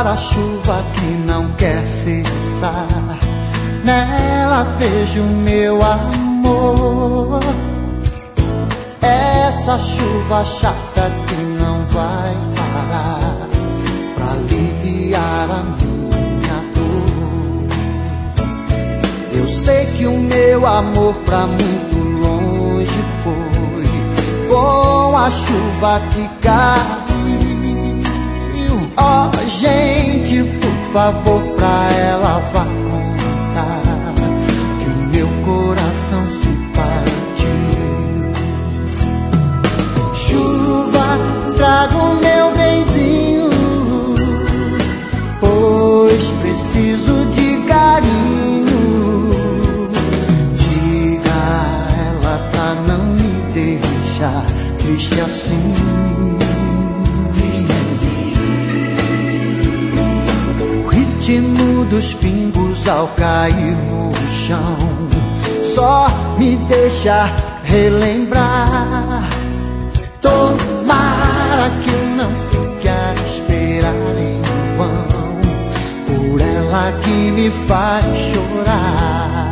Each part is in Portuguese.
para a chuva que não quer cessar. Nela vejo meu amor. Essa chuva chata que não vai parar pra aliviar a minha dor. Eu sei que o meu amor pra muito longe foi com a chuva que caiu. Oh, gente, por favor, pra ela vá contar que o meu coração se partiu. Chuva, traga o meu benzinho, pois preciso de carinho. Diga a ela pra não me deixar triste assim. O ritmo dos pingos ao cair no chão só me deixa relembrar. Tomara que eu não fique a esperar em vão por ela que me faz chorar.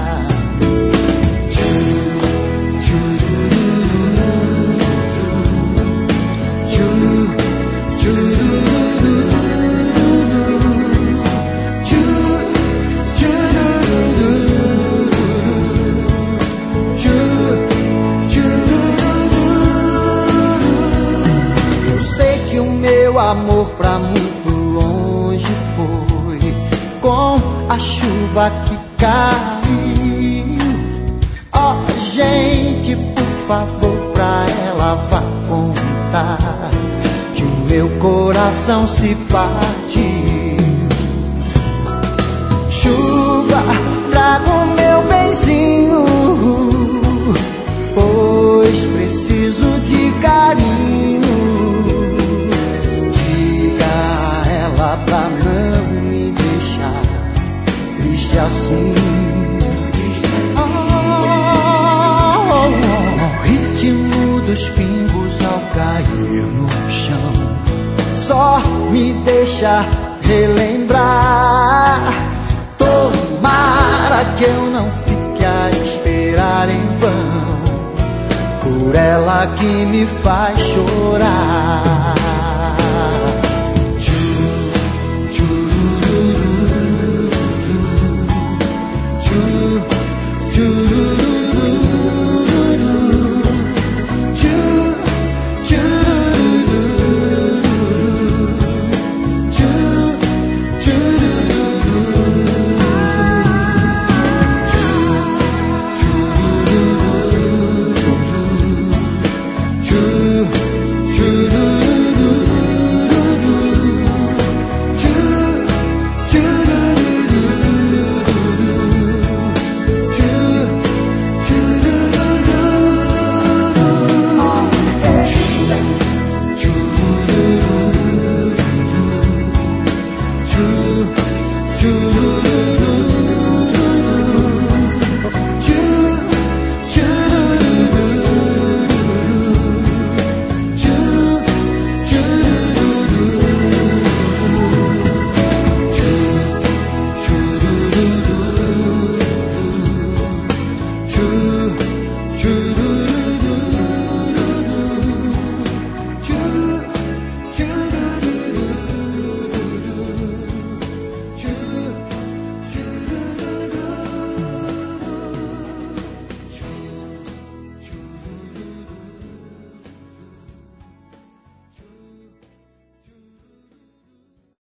Meu amor pra muito longe foi com a chuva que caiu. Oh, gente, por favor, pra ela vá contar que o meu coração se partiu. Chuva, traga o meu benzinho, pois preciso de carinho. Pra não me deixar triste assim. O ritmo dos pingos ao cair no chão só me deixa relembrar. Tomara que eu não fique a esperar em vão por ela que me faz chorar.